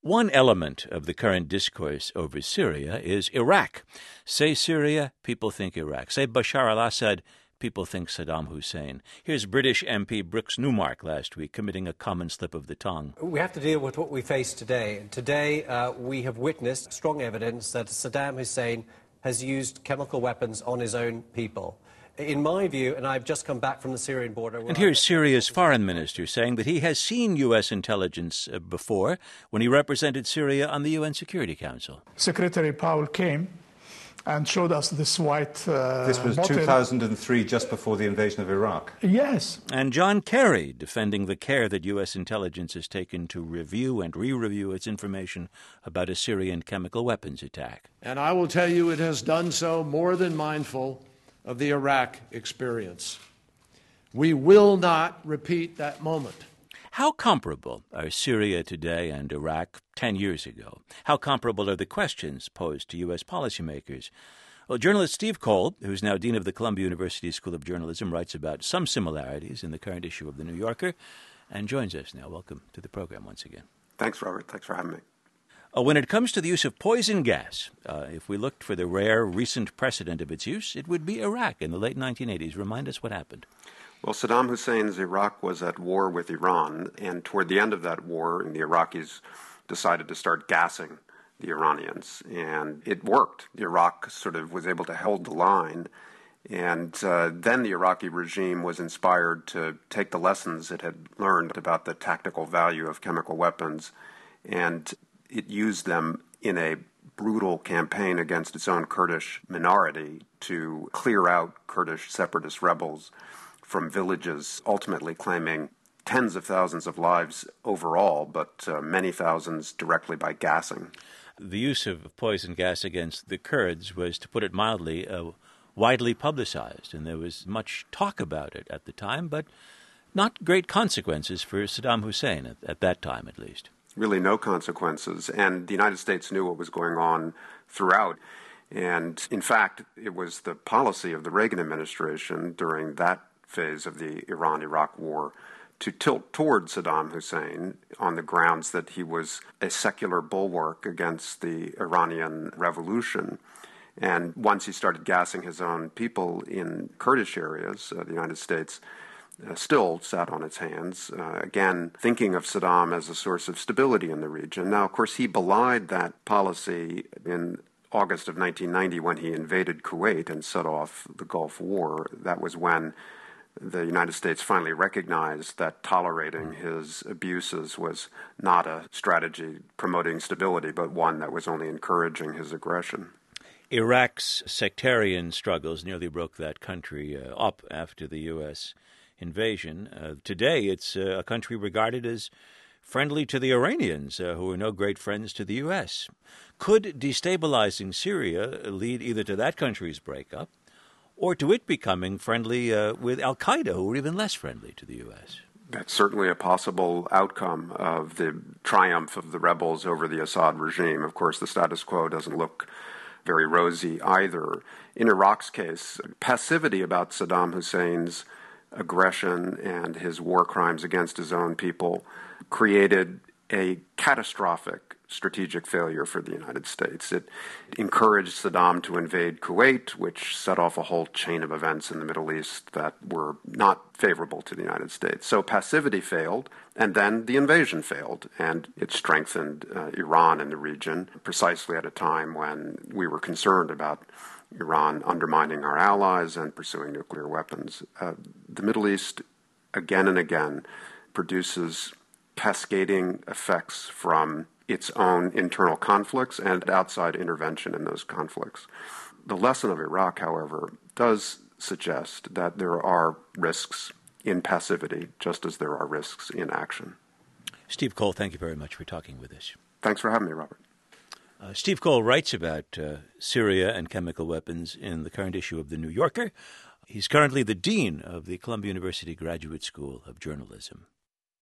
One element of the current discourse over Syria is Iraq. Say Syria, people think Iraq. Say Bashar al-Assad, people think Saddam Hussein. Here's British MP Brooks Newmark last week committing a common slip of the tongue. We have to deal with what we face today. Today, we have witnessed strong evidence that Saddam Hussein has used chemical weapons on his own people. In my view, and I've just come back from the Syrian border... And here's Syria's foreign minister saying that he has seen U.S. intelligence before when he represented Syria on the UN Security Council. Secretary Powell came and showed us this white This was bottle. 2003, just before the invasion of Iraq. Yes. And John Kerry defending the care that U.S. intelligence has taken to review and re-review its information about a Syrian chemical weapons attack. And I will tell you it has done so more than mindful of the Iraq experience. We will not repeat that moment. How comparable are Syria today and Iraq 10 years ago? How comparable are the questions posed to U.S. policymakers? Well, journalist Steve Cole, who's now dean of the Columbia University School of Journalism, writes about some similarities in the current issue of The New Yorker and joins us now. Welcome to the program once again. Thanks, Robert. Thanks for having me. When it comes to the use of poison gas, if we looked for the rare recent precedent of its use, it would be Iraq in the late 1980s. Remind us what happened. Well, Saddam Hussein's Iraq was at war with Iran, and toward the end of that war, the Iraqis decided to start gassing the Iranians, and it worked. Iraq sort of was able to hold the line, and then the Iraqi regime was inspired to take the lessons it had learned about the tactical value of chemical weapons, and it used them in a brutal campaign against its own Kurdish minority to clear out Kurdish separatist rebels from villages, ultimately claiming tens of thousands of lives overall, but many thousands directly by gassing. The use of poison gas against the Kurds was, to put it mildly, widely publicized, and there was much talk about it at the time, but not great consequences for Saddam Hussein, at that time at least. Really no consequences, and the United States knew what was going on throughout. And in fact, it was the policy of the Reagan administration during that phase of the Iran-Iraq war to tilt toward Saddam Hussein on the grounds that he was a secular bulwark against the Iranian revolution. And once he started gassing his own people in Kurdish areas, the United States still sat on its hands, again, thinking of Saddam as a source of stability in the region. Now, of course, he belied that policy in August of 1990 when he invaded Kuwait and set off the Gulf War. That was when the United States finally recognized that tolerating his abuses was not a strategy promoting stability, but one that was only encouraging his aggression. Iraq's sectarian struggles nearly broke that country up after the U.S. invasion. Today, it's a country regarded as friendly to the Iranians, who are no great friends to the U.S. Could destabilizing Syria lead either to that country's breakup or to it becoming friendly with al-Qaeda, who are even less friendly to the U.S.? That's certainly a possible outcome of the triumph of the rebels over the Assad regime. Of course, the status quo doesn't look very rosy either. In Iraq's case, passivity about Saddam Hussein's aggression and his war crimes against his own people created a catastrophic strategic failure for the United States. It encouraged Saddam to invade Kuwait, which set off a whole chain of events in the Middle East that were not favorable to the United States. So passivity failed, and then the invasion failed, and it strengthened Iran in the region precisely at a time when we were concerned about Iran undermining our allies and pursuing nuclear weapons. The Middle East, again and again, produces cascading effects from its own internal conflicts and outside intervention in those conflicts. The lesson of Iraq, however, does suggest that there are risks in passivity, just as there are risks in action. Steve Cole, thank you very much for talking with us. Thanks for having me, Robert. Steve Cole writes about Syria and chemical weapons in the current issue of The New Yorker. He's currently the dean of the Columbia University Graduate School of Journalism.